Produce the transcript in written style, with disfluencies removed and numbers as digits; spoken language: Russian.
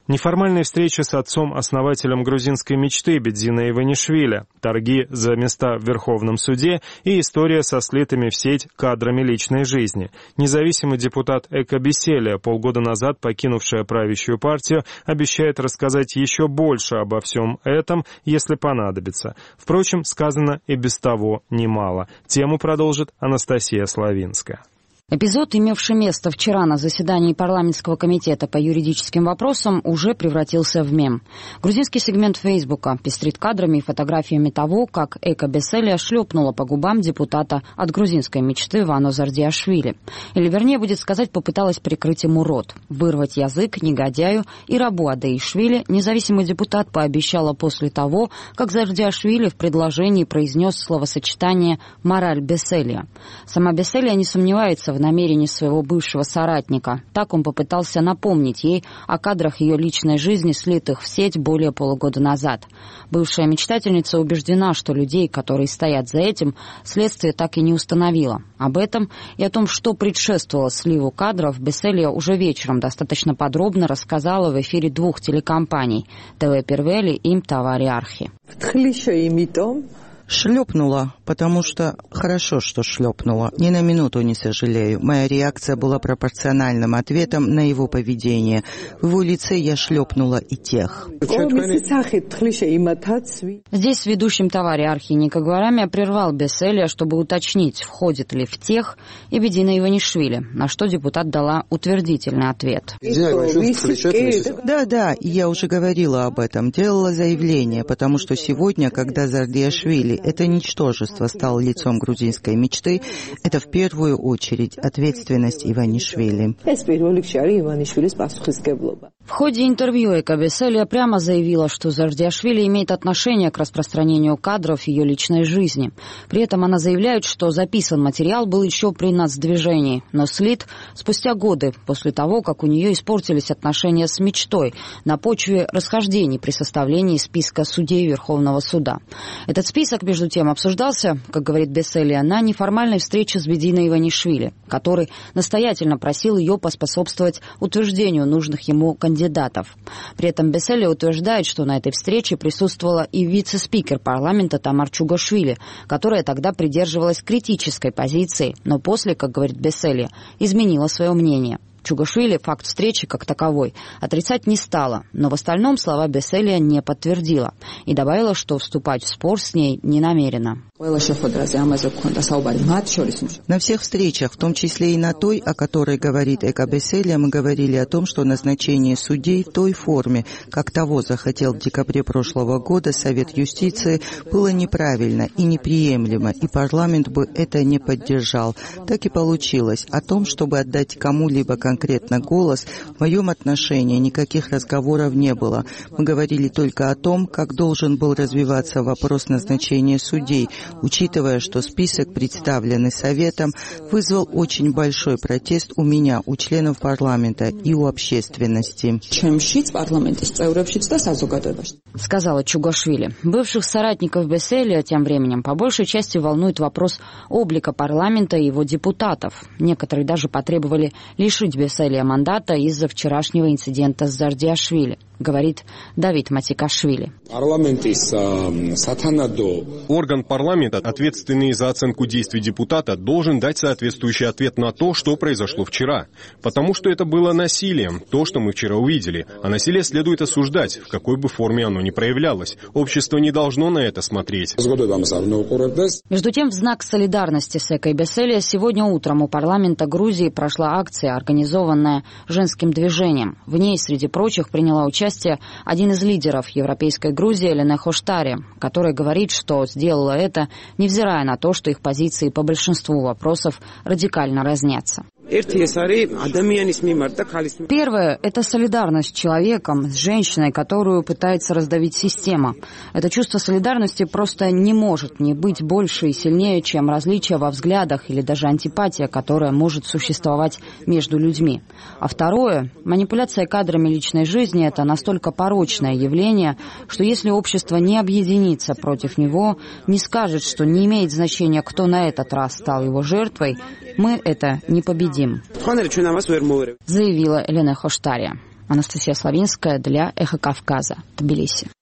Неформальные встречи с отцом-основателем грузинской мечты Бедзина Иванишвили, торги за места в Верховном суде и история со слитыми в сеть кадрами личной жизни. Независимый депутат Эко Беселия, полгода назад покинувшая правящую партию, обещает рассказать еще больше обо всем этом, если понадобится. Впрочем, сказано и без того немало. Тему продолжит Анастасия Славинская. Эпизод, имевший место вчера на заседании парламентского комитета по юридическим вопросам, уже превратился в мем. Грузинский сегмент Фейсбука пестрит кадрами и фотографиями того, как Эко Беселия шлепнула по губам депутата от грузинской мечты Вано Зардиашвили. Или, вернее, будет сказать, попыталась прикрыть ему рот. Вырвать язык негодяю и рабу Адаишвили независимый депутат пообещала после того, как Зардиашвили в предложении произнес словосочетание «мораль Беселия». Сама Беселия не сомневается в намерении своего бывшего соратника. Так он попытался напомнить ей о кадрах ее личной жизни, слитых в сеть более полугода назад. Бывшая мечтательница убеждена, что людей, которые стоят за этим, следствие так и не установило. Об этом и о том, что предшествовало сливу кадров, Беселия уже вечером достаточно подробно рассказала в эфире двух телекомпаний ТВ Первели и МТАВАРИ Архи. Шлепнула, потому что хорошо, что шлепнула. Ни на минуту не сожалею. Моя реакция была пропорциональным ответом на его поведение. В его лице я шлепнула и тех. Здесь с ведущим ТВ Архи Ника Гварамия прервал Беселия, чтобы уточнить, входит ли в тех и Бедзина Иванишвили, на что депутат дала утвердительный ответ. Да, я уже говорила об этом, делала заявление, потому что сегодня, когда Зардиашвили, это ничтожество, стал лицом грузинской мечты, это в первую очередь ответственность Иванишвили. В ходе интервью Эко Беселия прямо заявила, что Зардиашвили имеет отношение к распространению кадров ее личной жизни. При этом она заявляет, что записан материал был еще при нацдвижении, но слит спустя годы после того, как у нее испортились отношения с мечтой на почве расхождений при составлении списка судей Верховного суда. Этот список, между тем, обсуждался, как говорит Беселия, на неформальной встрече с Бедзиной Иванишвили, который настоятельно просил ее поспособствовать утверждению нужных ему кандидатов. При этом Беселия утверждает, что на этой встрече присутствовала и вице-спикер парламента Тамар Чугошвили, которая тогда придерживалась критической позиции, но после, как говорит Беселия, изменила свое мнение. Чугошвили факт встречи как таковой отрицать не стала, но в остальном слова Беселия не подтвердила и добавила, что вступать в спор с ней не намерена. На всех встречах, в том числе и на той, о которой говорит Эко Беселия, мы говорили о том, что назначение судей в той форме, как того захотел в декабре прошлого года Совет юстиции, было неправильно и неприемлемо, и парламент бы это не поддержал. Так и получилось. О том, чтобы отдать кому-либо конкретно голос, в моем отношении никаких разговоров не было. Мы говорили только о том, как должен был развиваться вопрос назначения судей, учитывая, что список, представленный Советом, вызвал очень большой протест у меня, у членов парламента и у общественности. Сказала Чугошвили. Бывших соратников Беселия тем временем по большей части волнует вопрос облика парламента и его депутатов. Некоторые даже потребовали лишить Беселия мандата из-за вчерашнего инцидента с Зардиашвили, говорит Давид Матикашвили. Орган парламента, ответственный за оценку действий депутата, должен дать соответствующий ответ на то, что произошло вчера. Потому что это было насилием, то, что мы вчера увидели. А насилие следует осуждать, в какой бы форме оно ни проявлялось. Общество не должно на это смотреть. Между тем, в знак солидарности с Эко Беселия сегодня утром у парламента Грузии прошла акция, организованная женским движением. В ней, среди прочих, приняла участие один из лидеров европейской Грузии Элене Хоштари, который говорит, что сделала это, невзирая на то, что их позиции по большинству вопросов радикально разнятся. Первое – это солидарность с человеком, с женщиной, которую пытается раздавить система. Это чувство солидарности просто не может не быть больше и сильнее, чем различия во взглядах или даже антипатия, которая может существовать между людьми. А второе – манипуляция кадрами личной жизни – это настолько порочное явление, что если общество не объединится против него, не скажет, что не имеет значения, кто на этот раз стал его жертвой, мы это не победим, заявила Элене Хоштари. Анастасия Славинская для «Эхо Кавказа», Тбилиси.